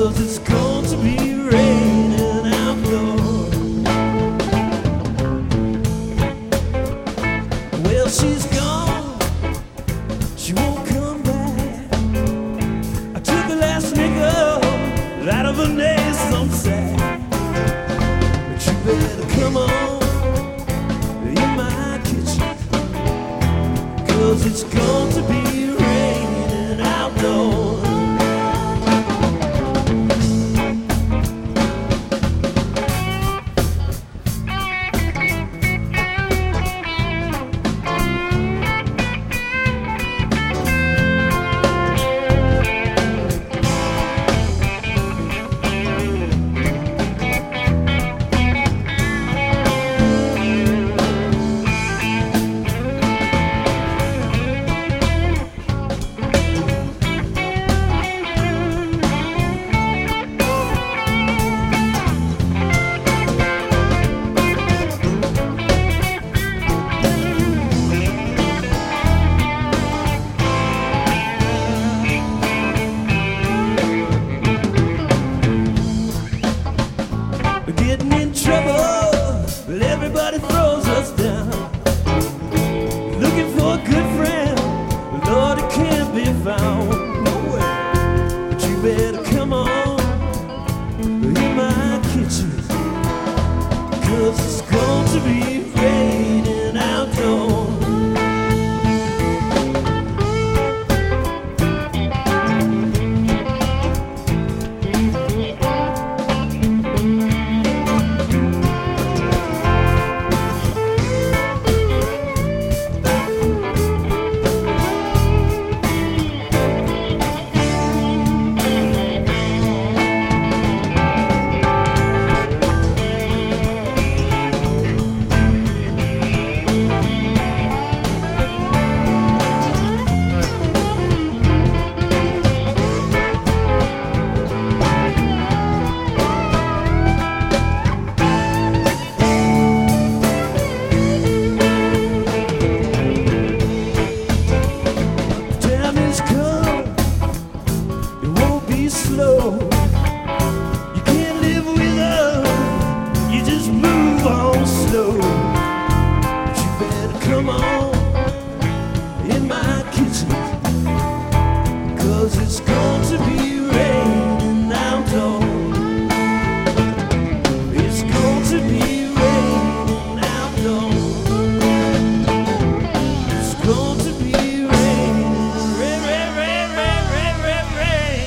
'cause it's going to be raining outdoors. Well, she's gone, she won't come back. I took the last nickel out of her Nathan sack. But you better come on in my kitchen, 'cause it's going to be raining outdoors. Getting in trouble, but everybody throws us down. Looking for a good friend, but Lord, it can't be found. No way. But you better come on in my kitchen, 'cause it's going to be raining outdoors. Slow. You can't live with her, you just move on slow. But you better come on in my kitchen, 'cause it's going to be raining outdoors. It's going to be raining outdoors. It's going to be raining, rain, rain, rain, rain, rain, rain, rain.